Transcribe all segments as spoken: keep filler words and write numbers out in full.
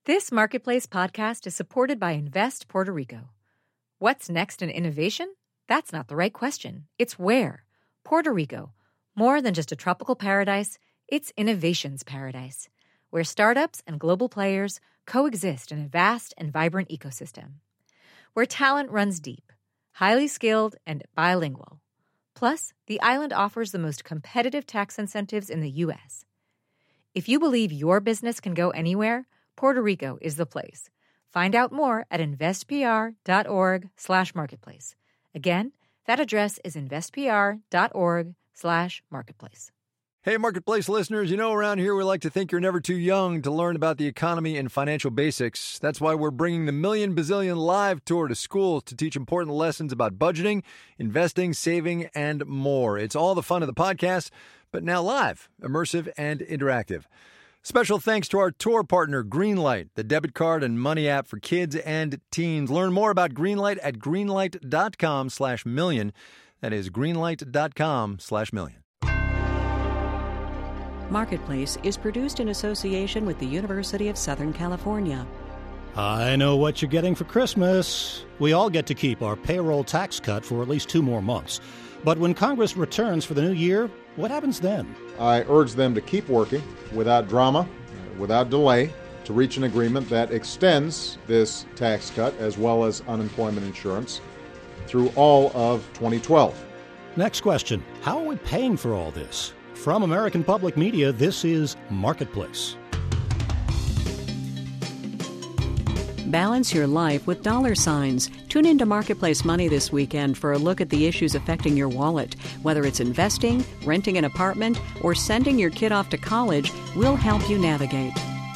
This Marketplace podcast is supported by Invest Puerto Rico. What's next in innovation? That's not the right question. It's where. Puerto Rico. More than just a tropical paradise, it's innovation's paradise, where startups and global players coexist in a vast and vibrant ecosystem. Where talent runs deep, highly skilled, and bilingual. Plus, the island offers the most competitive tax incentives in the U S. If you believe your business can go anywhere, Puerto Rico is the place. Find out more at investpr.org slash marketplace. Again, that address is investpr.org slash marketplace. Hey, Marketplace listeners, you know around here we like to think you're never too young to learn about the economy and financial basics. That's why we're bringing the Million Bazillion Live Tour to schools to teach important lessons about budgeting, investing, saving, and more. It's all the fun of the podcast, but now live, immersive, and interactive. Special thanks to our tour partner, Greenlight, the debit card and money app for kids and teens. Learn more about Greenlight at greenlight.com slash million. That is greenlight.com slash million. Marketplace is produced in association with the University of Southern California. I know what you're getting for Christmas. We all get to keep our payroll tax cut for at least two more months. But when Congress returns for the new year, what happens then? I urge them to keep working without drama, without delay, to reach an agreement that extends this tax cut as well as unemployment insurance through all of twenty twelve. Next question. How are we paying for all this? From American Public Media, this is Marketplace. Balance your life with dollar signs. Tune into Marketplace Money this weekend for a look at the issues affecting your wallet. Whether it's investing, renting an apartment, or sending your kid off to college, we'll help you navigate.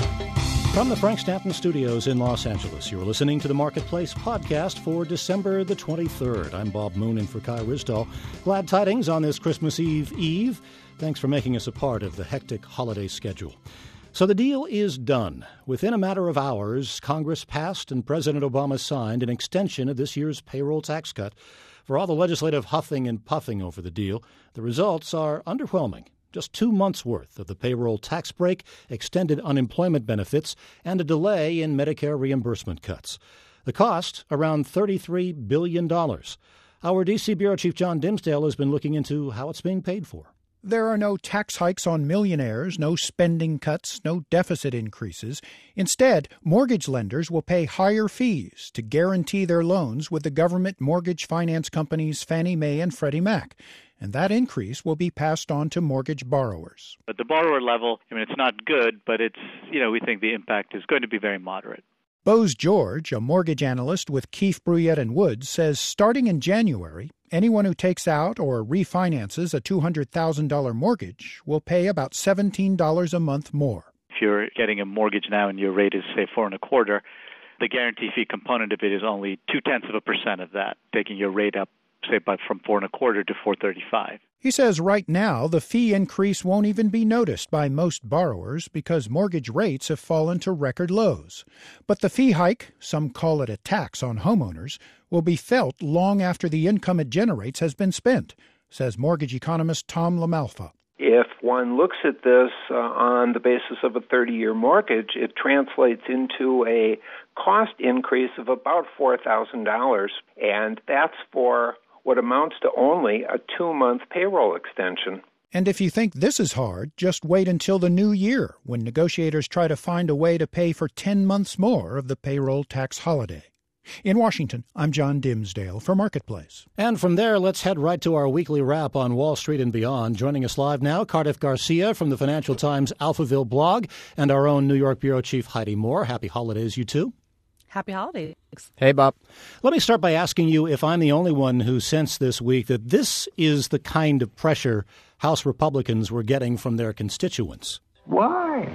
From the Frank Stanton Studios in Los Angeles, you're listening to the Marketplace podcast for December the twenty-third. I'm Bob Moon in for Kai Risdall. Glad tidings on this Christmas Eve Eve. Thanks for making us a part of the hectic holiday schedule. So the deal is done. Within a matter of hours, Congress passed and President Obama signed an extension of this year's payroll tax cut. For all the legislative huffing and puffing over the deal, the results are underwhelming. Just two months' worth of the payroll tax break, extended unemployment benefits, and a delay in Medicare reimbursement cuts. The cost, around thirty-three billion dollars. Our D C Bureau Chief John Dimsdale has been looking into how it's being paid for. There are no tax hikes on millionaires, no spending cuts, no deficit increases. Instead, mortgage lenders will pay higher fees to guarantee their loans with the government mortgage finance companies Fannie Mae and Freddie Mac. And that increase will be passed on to mortgage borrowers. At the borrower level, I mean, it's not good, but it's, you know, we think the impact is going to be very moderate. Bose George, a mortgage analyst with Keefe, Bruyette and Woods, says starting in January, anyone who takes out or refinances a two hundred thousand dollars mortgage will pay about seventeen dollars a month more. If you're getting a mortgage now and your rate is, say, four and a quarter, the guarantee fee component of it is only two-tenths of a percent of that, taking your rate up, say, by from four and a quarter to four thirty-five. He says right now the fee increase won't even be noticed by most borrowers because mortgage rates have fallen to record lows. But the fee hike, some call it a tax on homeowners, will be felt long after the income it generates has been spent, says mortgage economist Tom LaMalfa. If one looks at this uh, on the basis of a thirty-year mortgage, it translates into a cost increase of about four thousand dollars, and that's for what amounts to only a two-month payroll extension. And if you think this is hard, just wait until the new year when negotiators try to find a way to pay for ten months more of the payroll tax holiday. In Washington, I'm John Dimsdale for Marketplace. And from there, let's head right to our weekly wrap on Wall Street and beyond. Joining us live now, Cardiff Garcia from the Financial Times Alphaville blog and our own New York Bureau Chief Heidi Moore. Happy holidays, you two. Happy holidays. Hey, Bob. Let me start by asking you if I'm the only one who sensed this week that this is the kind of pressure House Republicans were getting from their constituents. Why?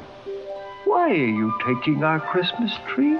Why are you taking our Christmas tree?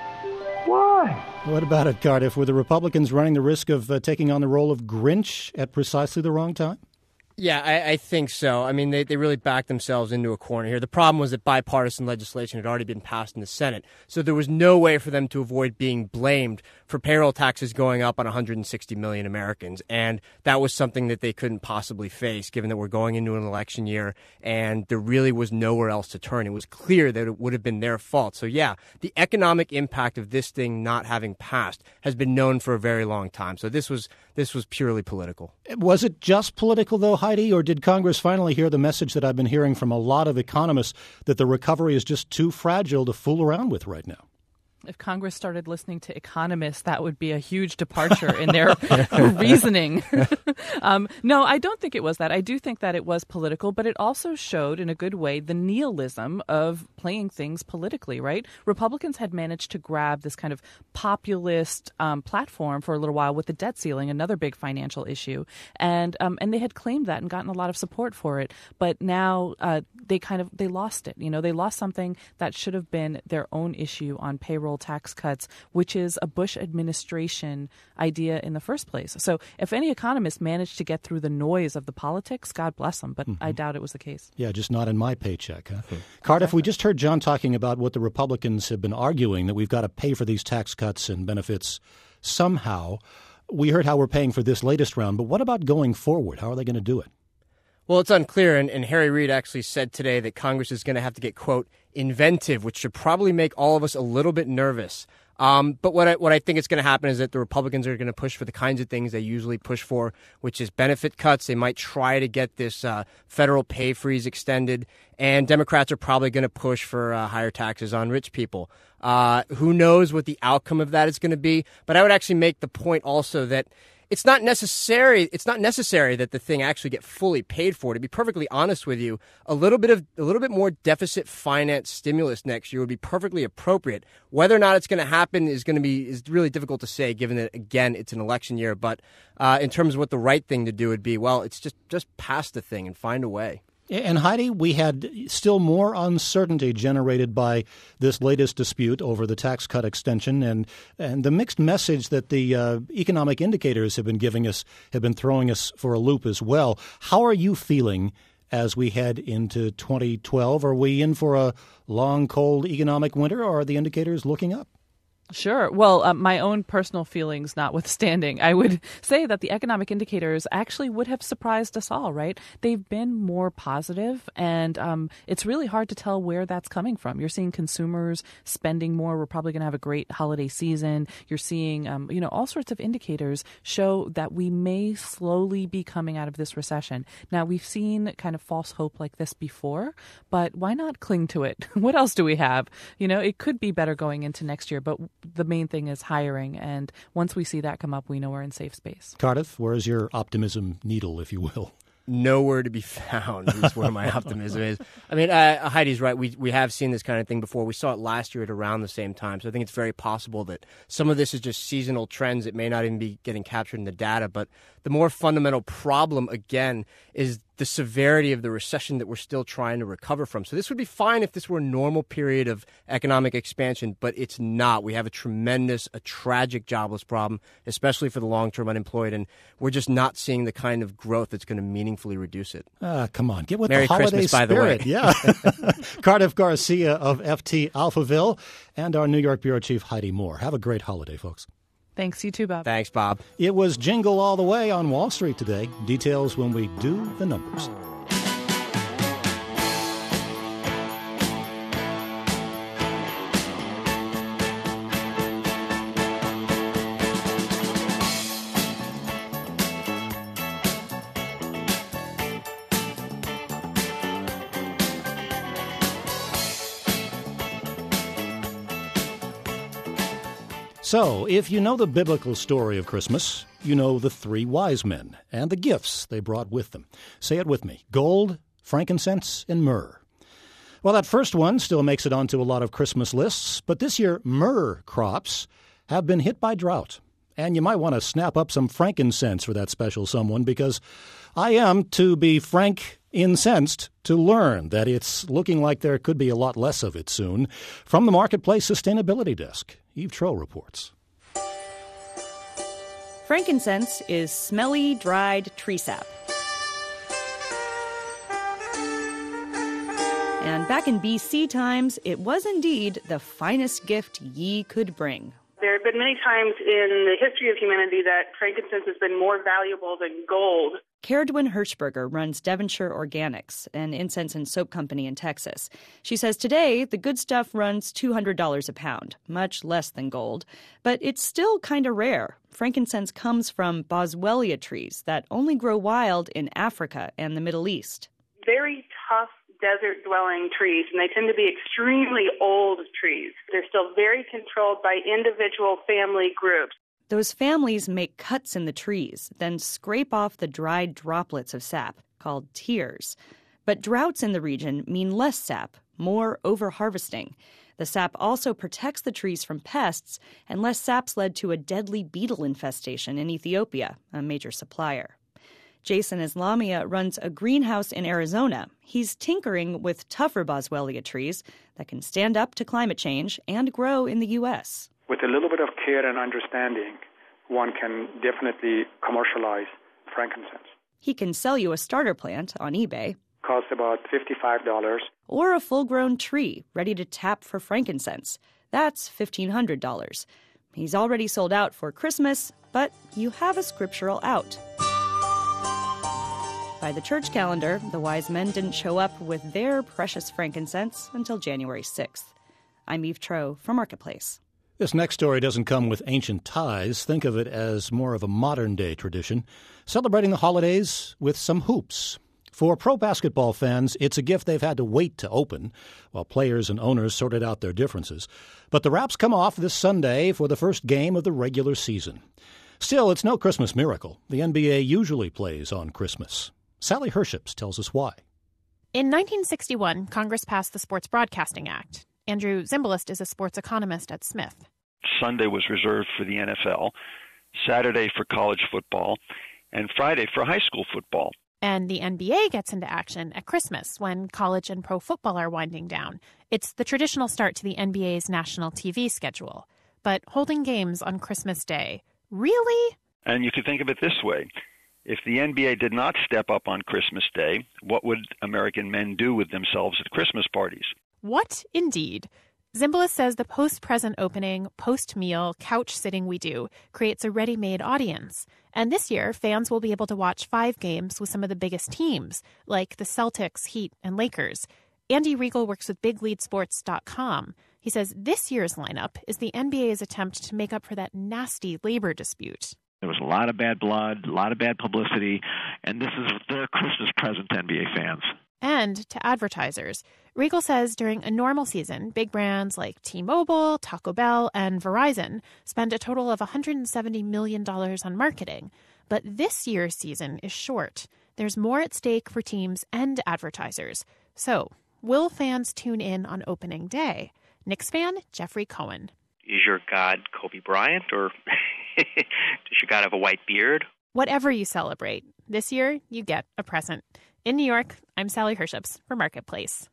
Why? What about it, Cardiff? Were the Republicans running the risk of uh, taking on the role of Grinch at precisely the wrong time? Yeah, I, I think so. I mean, they, they really backed themselves into a corner here. The problem was that bipartisan legislation had already been passed in the Senate, so there was no way for them to avoid being blamed for payroll taxes going up on one hundred sixty million Americans. And that was something that they couldn't possibly face, given that we're going into an election year, and there really was nowhere else to turn. It was clear that it would have been their fault. So, yeah, the economic impact of this thing not having passed has been known for a very long time. So this was this was purely political. Was it just political, though, Heidi, or did Congress finally hear the message that I've been hearing from a lot of economists that the recovery is just too fragile to fool around with right now? If Congress started listening to economists, that would be a huge departure in their reasoning. um, no, I don't think it was that. I do think that it was political, but it also showed in a good way the nihilism of playing things politically, right? Republicans had managed to grab this kind of populist um, platform for a little while with the debt ceiling, another big financial issue. And um, and they had claimed that and gotten a lot of support for it. But now uh, they kind of, they lost it. You know, they lost something that should have been their own issue on payroll tax cuts, which is a Bush administration idea in the first place. So if any economist managed to get through the noise of the politics, God bless them, but mm-hmm. I doubt it was the case. Yeah, just not in my paycheck. Huh? Mm-hmm. Cardiff, exactly. We just heard John talking about what the Republicans have been arguing, that we've got to pay for these tax cuts and benefits somehow. We heard how we're paying for this latest round, but what about going forward? How are they going to do it? Well, it's unclear, and, and Harry Reid actually said today that Congress is going to have to get, quote, inventive, which should probably make all of us a little bit nervous. Um, but what I, what I think is going to happen is that the Republicans are going to push for the kinds of things they usually push for, which is benefit cuts. They might try to get this uh, federal pay freeze extended, and Democrats are probably going to push for uh, higher taxes on rich people. Uh, who knows what the outcome of that is going to be? But I would actually make the point also that It's not necessary. It's not necessary that the thing actually get fully paid for. To be perfectly honest with you, a little bit of a little bit more deficit finance stimulus next year would be perfectly appropriate. Whether or not it's going to happen is going to be is really difficult to say, given that again it's an election year. But uh, in terms of what the right thing to do would be, well, it's just just pass the thing and find a way. And Heidi, we had still more uncertainty generated by this latest dispute over the tax cut extension, and and the mixed message that the uh, economic indicators have been giving us have been throwing us for a loop as well. How are you feeling as we head into twenty twelve? Are we in for a long, cold economic winter, or are the indicators looking up? Sure. Well, uh, my own personal feelings notwithstanding, I would say that the economic indicators actually would have surprised us all, right? They've been more positive, and um, it's really hard to tell where that's coming from. You're seeing consumers spending more. We're probably going to have a great holiday season. You're seeing, um, you know, all sorts of indicators show that we may slowly be coming out of this recession. Now, we've seen kind of false hope like this before, but why not cling to it? What else do we have? You know, it could be better going into next year, but the main thing is hiring, and once we see that come up, we know we're in safe space. Cardiff, where is your optimism needle, if you will? Nowhere to be found is where my optimism is. I mean, uh, Heidi's right. We we have seen this kind of thing before. We saw it last year at around the same time. So I think it's very possible that some of this is just seasonal trends that may not even be getting captured in the data. But the more fundamental problem, again, is the severity of the recession that we're still trying to recover from. So this would be fine if this were a normal period of economic expansion, but it's not. We have a tremendous, a tragic jobless problem, especially for the long-term unemployed, and we're just not seeing the kind of growth that's going to meaningfully reduce it. Ah, come on. Get with Merry the holiday Christmas, spirit. by the way. Yeah. Cardiff Garcia of F T Alphaville and our New York Bureau Chief Heidi Moore. Have a great holiday, folks. Thanks, you too, Bob. Thanks, Bob. It was Jingle All the Way on Wall Street today. Details when we do the numbers. So, if you know the biblical story of Christmas, you know the three wise men and the gifts they brought with them. Say it with me. Gold, frankincense, and myrrh. Well, that first one still makes it onto a lot of Christmas lists, but this year myrrh crops have been hit by drought. And you might want to snap up some frankincense for that special someone, because I am, to be frank, incensed to learn that it's looking like there could be a lot less of it soon. From the Marketplace Sustainability Desk, Eve Troll reports. Frankincense is smelly, dried tree sap. And back in B C times, it was indeed the finest gift ye could bring. There have been many times in the history of humanity that frankincense has been more valuable than gold. Caradwyn Hirschberger runs Devonshire Organics, an incense and soap company in Texas. She says today the good stuff runs two hundred dollars a pound, much less than gold. But it's still kind of rare. Frankincense comes from boswellia trees that only grow wild in Africa and the Middle East. Very tough desert-dwelling trees, and they tend to be extremely old trees. They're still very controlled by individual family groups. Those families make cuts in the trees, then scrape off the dried droplets of sap, called tears. But droughts in the region mean less sap, more over-harvesting. The sap also protects the trees from pests, and less sap's led to a deadly beetle infestation in Ethiopia, a major supplier. Jason Islamia runs a greenhouse in Arizona. He's tinkering with tougher boswellia trees that can stand up to climate change and grow in the U S. With a little bit of care and understanding, one can definitely commercialize frankincense. He can sell you a starter plant on eBay. Costs about fifty-five dollars. Or a full-grown tree ready to tap for frankincense. That's fifteen hundred dollars. He's already sold out for Christmas, but you have a scriptural out. By the church calendar, the wise men didn't show up with their precious frankincense until January sixth. I'm Eve Troeh for Marketplace. This next story doesn't come with ancient ties. Think of it as more of a modern-day tradition, celebrating the holidays with some hoops. For pro basketball fans, it's a gift they've had to wait to open, while players and owners sorted out their differences. But the wraps come off this Sunday for the first game of the regular season. Still, it's no Christmas miracle. The N B A usually plays on Christmas. Sally Herships tells us why. In nineteen sixty-one, Congress passed the Sports Broadcasting Act. Andrew Zimbalist is a sports economist at Smith. Sunday was reserved for the N F L, Saturday for college football, and Friday for high school football. And the N B A gets into action at Christmas when college and pro football are winding down. It's the traditional start to the N B A's national T V schedule. But holding games on Christmas Day, really? And you could think of it this way. If the N B A did not step up on Christmas Day, what would American men do with themselves at Christmas parties? What indeed? Zimbalist says the post-present opening, post-meal, couch-sitting we do creates a ready-made audience. And this year, fans will be able to watch five games with some of the biggest teams, like the Celtics, Heat, and Lakers. Andy Riegel works with big lead sports dot com. He says this year's lineup is the N B A's attempt to make up for that nasty labor dispute. There was a lot of bad blood, a lot of bad publicity, and this is the Christmas present to N B A fans. And to advertisers. Riegel says during a normal season, big brands like T-Mobile, Taco Bell, and Verizon spend a total of one hundred seventy million dollars on marketing. But this year's season is short. There's more at stake for teams and advertisers. So, will fans tune in on opening day? Knicks fan Jeffrey Cohen. Is your god Kobe Bryant, or does your god have a white beard? Whatever you celebrate, this year you get a present. In New York, I'm Sally Herships for Marketplace.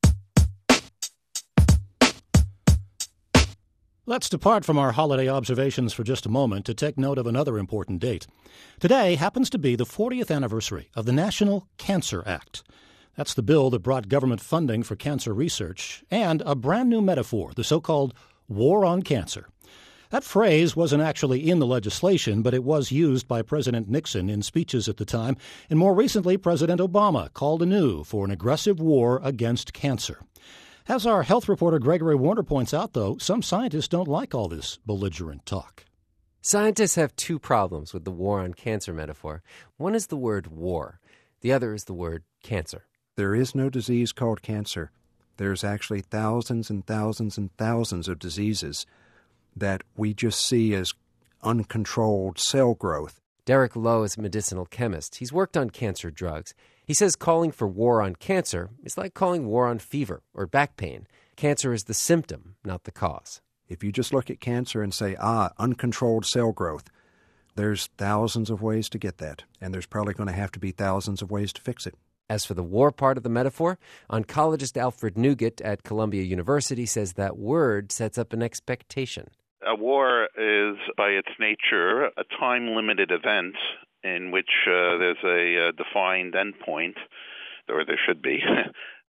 Let's depart from our holiday observations for just a moment to take note of another important date. Today happens to be the fortieth anniversary of the National Cancer Act. That's the bill that brought government funding for cancer research and a brand new metaphor, the so-called war on cancer. That phrase wasn't actually in the legislation, but it was used by President Nixon in speeches at the time, and more recently, President Obama called anew for an aggressive war against cancer. As our health reporter Gregory Warner points out, though, some scientists don't like all this belligerent talk. Scientists have two problems with the war on cancer metaphor. One is the word war. The other is the word cancer. There is no disease called cancer. There's actually thousands and thousands and thousands of diseases that we just see as uncontrolled cell growth. Derek Lowe is a medicinal chemist. He's worked on cancer drugs. He says calling for war on cancer is like calling war on fever or back pain. Cancer is the symptom, not the cause. If you just look at cancer and say, ah, uncontrolled cell growth, there's thousands of ways to get that, and there's probably going to have to be thousands of ways to fix it. As for the war part of the metaphor, oncologist Alfred Nugent at Columbia University says that word sets up an expectation. A war is, by its nature, a time-limited event in which uh, there's a uh, defined endpoint, or there should be.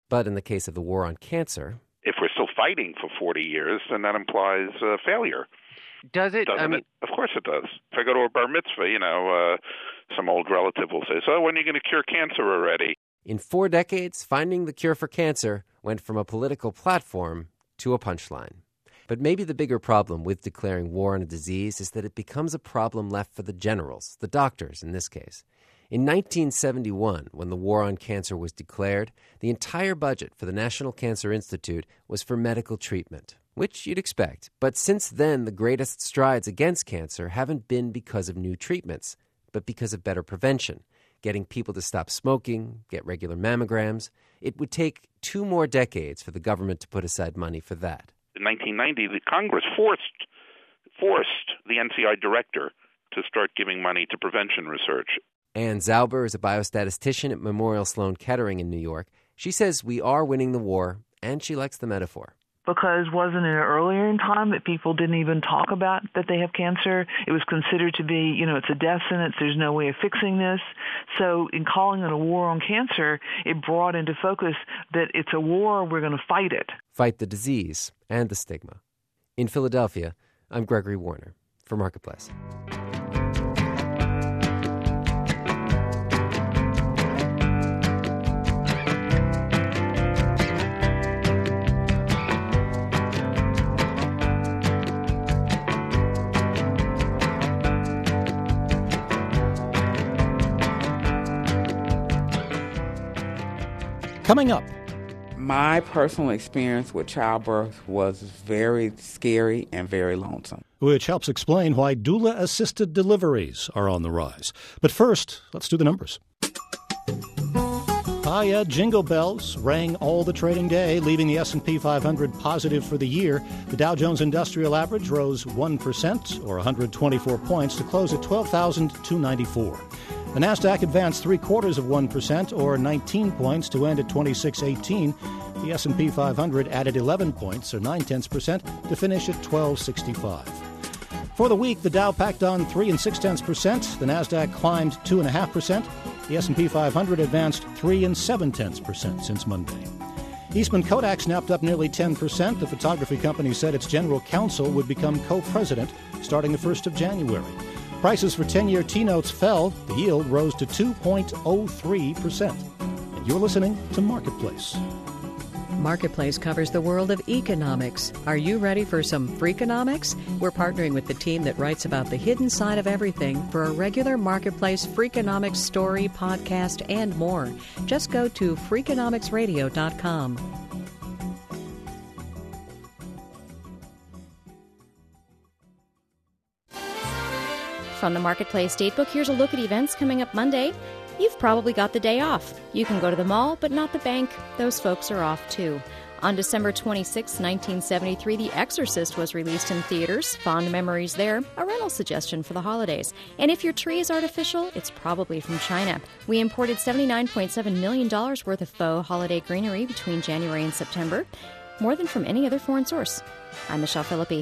But in the case of the war on cancer... If we're still fighting for forty years, then that implies uh, failure. Does it? Doesn't I mean... it? Of course it does. If I go to a bar mitzvah, you know, uh, some old relative will say, so when are you going to cure cancer already? In four decades, finding the cure for cancer went from a political platform to a punchline. But maybe the bigger problem with declaring war on a disease is that it becomes a problem left for the generals, the doctors in this case. In nineteen seventy-one, when the war on cancer was declared, the entire budget for the National Cancer Institute was for medical treatment, which you'd expect. But since then, the greatest strides against cancer haven't been because of new treatments, but because of better prevention, getting people to stop smoking, get regular mammograms. It would take two more decades for the government to put aside money for that. In nineteen ninety, the Congress forced forced the N C I director to start giving money to prevention research. Ann Zauber is a biostatistician at Memorial Sloan Kettering in New York. She says we are winning the war, and she likes the metaphor. Because wasn't it earlier in time that people didn't even talk about that they have cancer? It was considered to be, you know, it's a death sentence, there's no way of fixing this. So in calling it a war on cancer, it brought into focus that it's a war, we're going to fight it. Fight the disease and the stigma. In Philadelphia, I'm Gregory Warner for Marketplace. Coming up. My personal experience with childbirth was very scary and very lonesome. Which helps explain why doula-assisted deliveries are on the rise. But first, let's do the numbers. Ah, yeah, jingle bells rang all the trading day, leaving the S and P five hundred positive for the year. The Dow Jones Industrial Average rose one percent, or one hundred twenty-four points, to close at twelve thousand two hundred ninety-four. The Nasdaq advanced three-quarters of one percent, or nineteen points, to end at twenty-six eighteen. The S and P five hundred added eleven points, or nine-tenths percent, to finish at twelve sixty-five. For the week, the Dow packed on three and six-tenths percent. The Nasdaq climbed two and a half percent. The S and P five hundred advanced three and seven-tenths percent since Monday. Eastman Kodak snapped up nearly ten percent. The photography company said its general counsel would become co-president starting the first of January. Prices for ten-year T-notes fell. The yield rose to two point oh three percent. And you're listening to Marketplace. Marketplace covers the world of economics. Are you ready for some Freakonomics? We're partnering with the team that writes about the hidden side of everything for a regular Marketplace Freakonomics story, podcast, and more. Just go to freakonomics radio dot com. From the Marketplace Datebook, here's a look at events coming up Monday. You've probably got the day off. You can go to the mall, but not the bank. Those folks are off, too. On December twenty-sixth, nineteen seventy-three, The Exorcist was released in theaters. Fond memories there. A rental suggestion for the holidays. And if your tree is artificial, it's probably from China. We imported seventy-nine point seven million dollars worth of faux holiday greenery between January and September, more than from any other foreign source. I'm Michelle Philippi.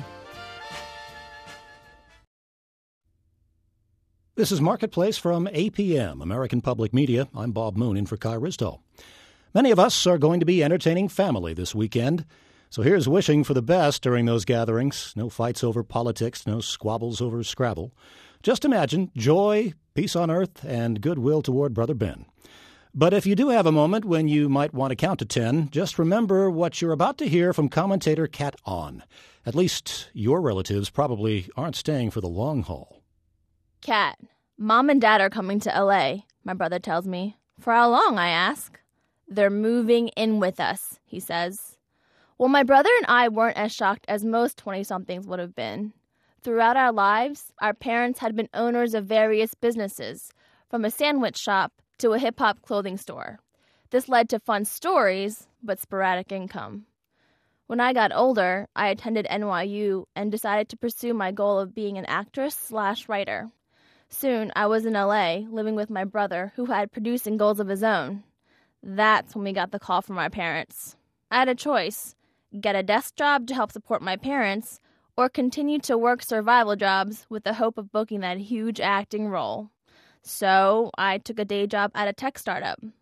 This is Marketplace from A P M, American Public Media. I'm Bob Moon in for Kai Risdall. Many of us are going to be entertaining family this weekend, so here's wishing for the best during those gatherings. No fights over politics, no squabbles over Scrabble. Just imagine joy, peace on earth, and goodwill toward Brother Ben. But if you do have a moment when you might want to count to ten, just remember what you're about to hear from commentator Kat On. At least your relatives probably aren't staying for the long haul. Kat, Mom and Dad are coming to L A, my brother tells me. For how long, I ask. They're moving in with us, he says. Well, my brother and I weren't as shocked as most twenty-somethings would have been. Throughout our lives, our parents had been owners of various businesses, from a sandwich shop to a hip-hop clothing store. This led to fun stories, but sporadic income. When I got older, I attended N Y U and decided to pursue my goal of being an actress slash writer. Soon, I was in L A, living with my brother, who had producing goals of his own. That's when we got the call from my parents. I had a choice: get a desk job to help support my parents, or continue to work survival jobs with the hope of booking that huge acting role. So, I took a day job at a tech startup.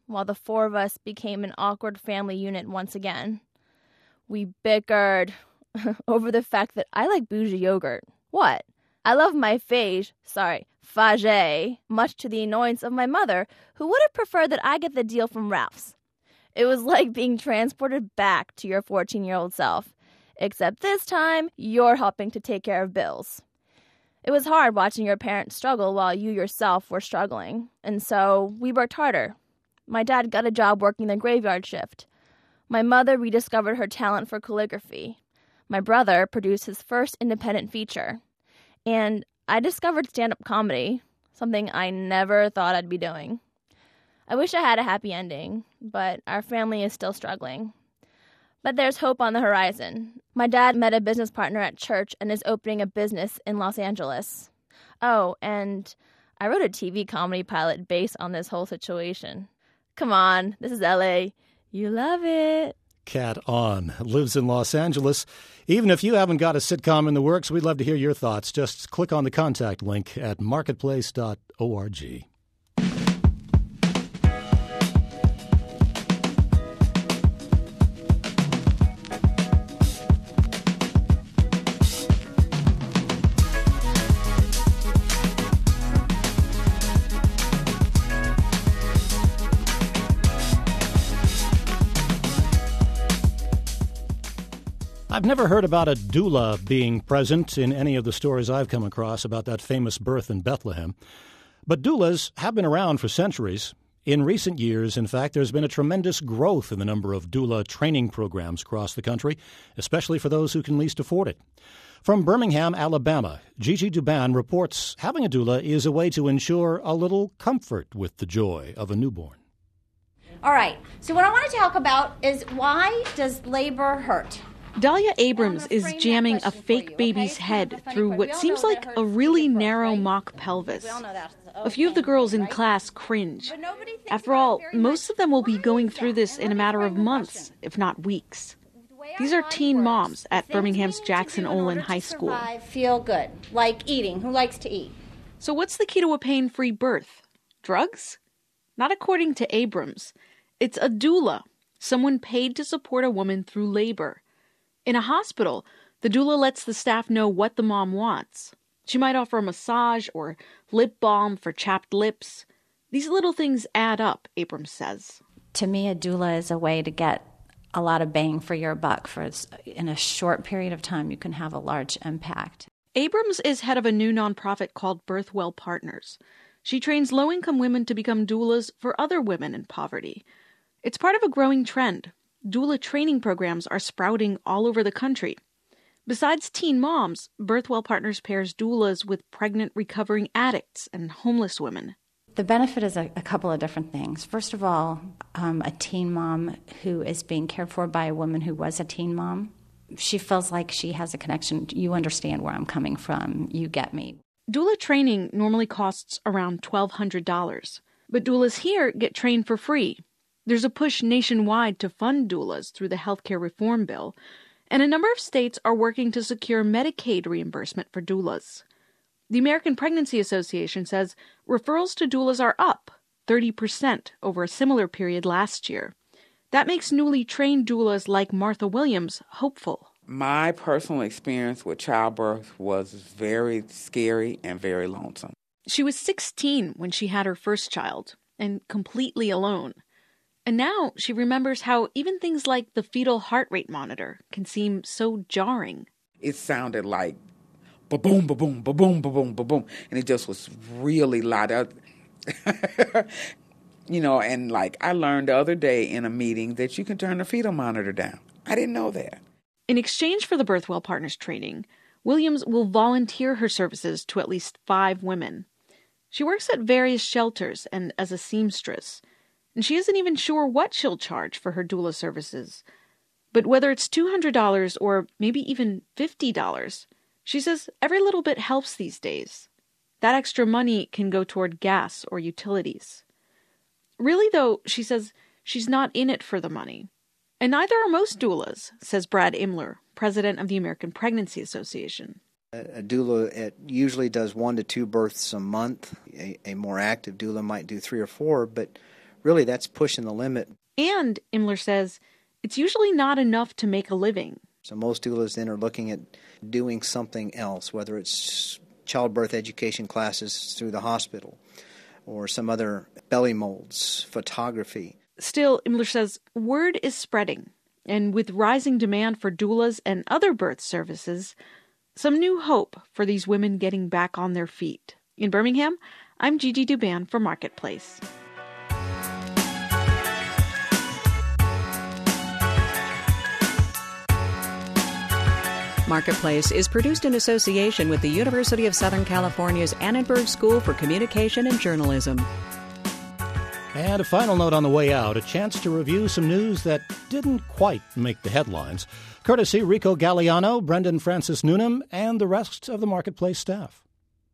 while the four of us became an awkward family unit once again. We bickered over the fact that I like bougie yogurt. What? I love my Fage, sorry, Fage, much to the annoyance of my mother, who would have preferred that I get the deal from Ralph's. It was like being transported back to your fourteen-year-old self, except this time, you're helping to take care of bills. It was hard watching your parents struggle while you yourself were struggling, and so we worked harder. My dad got a job working the graveyard shift. My mother rediscovered her talent for calligraphy. My brother produced his first independent feature. And I discovered stand-up comedy, something I never thought I'd be doing. I wish I had a happy ending, but our family is still struggling. But there's hope on the horizon. My dad met a business partner at church and is opening a business in Los Angeles. Oh, and I wrote a T V comedy pilot based on this whole situation. Come on, this is L A. You love it. Cat On lives in Los Angeles. Even if you haven't got a sitcom in the works, we'd love to hear your thoughts. Just click on the contact link at marketplace dot org. I've never heard about a doula being present in any of the stories I've come across about that famous birth in Bethlehem. But doulas have been around for centuries. In recent years, in fact, there's been a tremendous growth in the number of doula training programs across the country, especially for those who can least afford it. From Birmingham, Alabama, Gigi Duban reports having a doula is a way to ensure a little comfort with the joy of a newborn. All right, so what I want to talk about is why does labor hurt? Dahlia Abrams is jamming a fake baby's head through what seems like a really narrow mock pelvis. A few of the girls in class cringe. After all, most of them will be going through this in a matter of months, if not weeks. These are teen moms at Birmingham's Jackson Olin High School. Feel good, like eating. Who likes to eat? So what's the key to a pain-free birth? Drugs? Not according to Abrams. It's a doula, someone paid to support a woman through labor. In a hospital, the doula lets the staff know what the mom wants. She might offer a massage or lip balm for chapped lips. These little things add up, Abrams says. To me, a doula is a way to get a lot of bang for your buck. For in a short period of time, you can have a large impact. Abrams is head of a new nonprofit called Birthwell Partners. She trains low-income women to become doulas for other women in poverty. It's part of a growing trend. Doula training programs are sprouting all over the country. Besides teen moms, Birthwell Partners pairs doulas with pregnant recovering addicts and homeless women. The benefit is a, a couple of different things. First of all, um, a teen mom who is being cared for by a woman who was a teen mom, she feels like she has a connection. You understand where I'm coming from. You get me. Doula training normally costs around twelve hundred dollars, but doulas here get trained for free. There's a push nationwide to fund doulas through the healthcare reform bill, and a number of states are working to secure Medicaid reimbursement for doulas. The American Pregnancy Association says referrals to doulas are up thirty percent over a similar period last year. That makes newly trained doulas like Martha Williams hopeful. My personal experience with childbirth was very scary and very lonesome. She was sixteen when she had her first child, and completely alone. And now she remembers how even things like the fetal heart rate monitor can seem so jarring. It sounded like ba-boom, ba-boom, ba-boom, ba-boom, ba-boom. And it just was really loud. You know, and like I learned the other day in a meeting that you can turn the fetal monitor down. I didn't know that. In exchange for the Birthwell Partners training, Williams will volunteer her services to at least five women. She works at various shelters and as a seamstress. And she isn't even sure what she'll charge for her doula services. But whether it's two hundred dollars or maybe even fifty dollars, she says every little bit helps these days. That extra money can go toward gas or utilities. Really, though, she says she's not in it for the money. And neither are most doulas, says Brad Imler, president of the American Pregnancy Association. A doula it usually does one to two births a month. A, a more active doula might do three or four, but really that's pushing the limit. And, Imler says, it's usually not enough to make a living. So most doulas then are looking at doing something else, whether it's childbirth education classes through the hospital or some other belly molds, photography. Still, Imler says, word is spreading. And with rising demand for doulas and other birth services, some new hope for these women getting back on their feet. In Birmingham, I'm Gigi Duban for Marketplace. Marketplace is produced in association with the University of Southern California's Annenberg School for Communication and Journalism. And a final note on the way out, a chance to review some news that didn't quite make the headlines, courtesy Rico Galliano, Brendan Francis Noonan, and the rest of the Marketplace staff.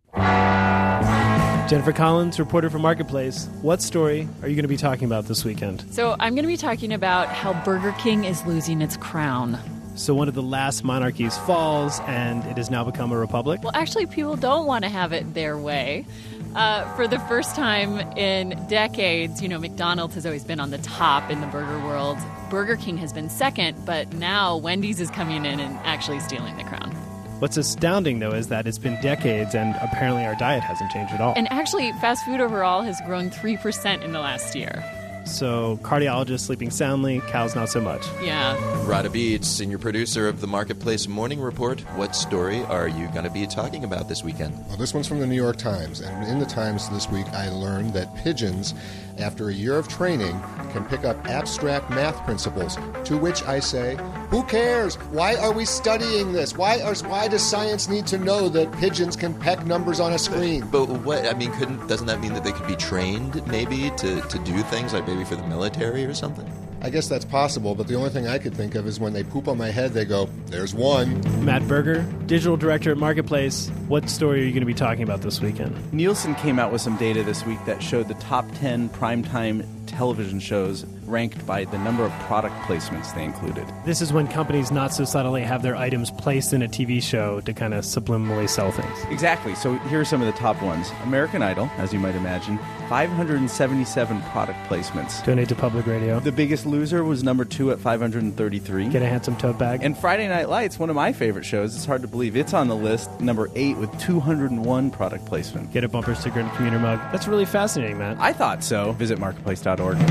Jennifer Collins, reporter for Marketplace. What story are you going to be talking about this weekend? So I'm going to be talking about how Burger King is losing its crown. So one of the last monarchies falls, and it has now become a republic? Well, actually, people don't want to have it their way. Uh, for the first time in decades, you know, McDonald's has always been on the top in the burger world. Burger King has been second, but now Wendy's is coming in and actually stealing the crown. What's astounding, though, is that it's been decades, and apparently our diet hasn't changed at all. And actually, fast food overall has grown three percent in the last year. So cardiologists sleeping soundly, cows not so much. Yeah. Rada Beach, senior producer of the Marketplace Morning Report. What story are you going to be talking about this weekend? Well, this one's from the New York Times. And in the Times this week, I learned that pigeons, after a year of training, can pick up abstract math principles, to which I say, who cares? Why are we studying this? Why are, why does science need to know that pigeons can peck numbers on a screen? But, but what, I mean, couldn't, doesn't that mean that they could be trained, maybe, to, to do things, like maybe for the military or something? I guess that's possible, but the only thing I could think of is when they poop on my head, they go, there's one. Matt Berger, digital director at Marketplace. What story are you going to be talking about this weekend? Nielsen came out with some data this week that showed the top ten primetime television shows ranked by the number of product placements they included. This is when companies not so subtly have their items placed in a T V show to kind of subliminally sell things. Exactly. So here are some of the top ones. American Idol, as you might imagine, five hundred seventy-seven product placements. Donate to public radio. The Biggest Loser was number two at five hundred thirty-three. Get a handsome tote bag. And Friday Night Lights, one of my favorite shows, it's hard to believe, it's on the list, number eight with two hundred one product placement. Get a bumper sticker and a commuter mug. That's really fascinating, man. I thought so. Visit marketplace dot org.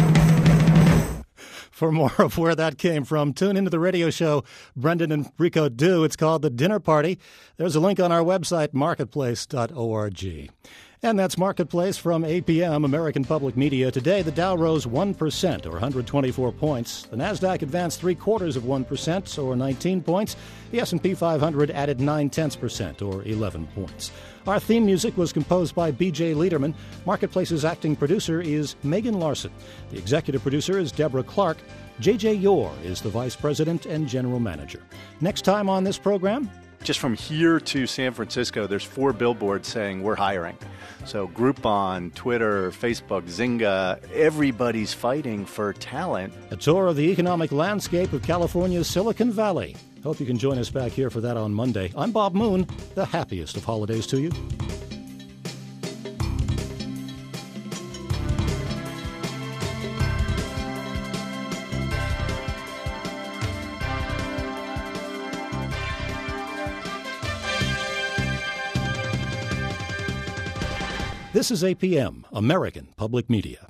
For more of where that came from, tune into the radio show Brendan and Rico do. It's called The Dinner Party. There's a link on our website, marketplace dot org. And that's Marketplace from A P M, American Public Media. Today, the Dow rose one percent, or one hundred twenty-four points. The Nasdaq advanced three-quarters of one percent, or nineteen points. The S and P five hundred added nine-tenths percent, or eleven points. Our theme music was composed by B J Liederman. Marketplace's acting producer is Megan Larson. The executive producer is Deborah Clark. J J Yore is the vice president and general manager. Next time on this program... Just from here to San Francisco, there's four billboards saying we're hiring. So Groupon, Twitter, Facebook, Zynga, everybody's fighting for talent. A tour of the economic landscape of California's Silicon Valley. Hope you can join us back here for that on Monday. I'm Bob Moon. The happiest of holidays to you. This is A P M, American Public Media.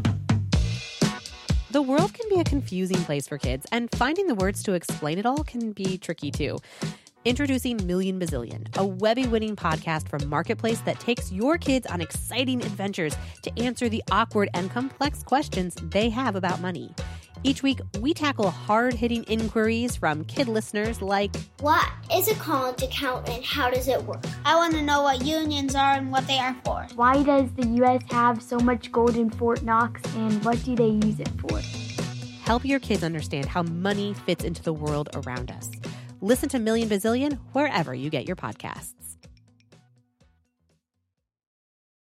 The world can be a confusing place for kids, and finding the words to explain it all can be tricky too. Introducing Million Bazillion, a Webby-winning podcast from Marketplace that takes your kids on exciting adventures to answer the awkward and complex questions they have about money. Each week, we tackle hard-hitting inquiries from kid listeners like, what is a college account and how does it work? I want to know what unions are and what they are for. Why does the U S have so much gold in Fort Knox and what do they use it for? Help your kids understand how money fits into the world around us. Listen to Million Bazillion wherever you get your podcasts.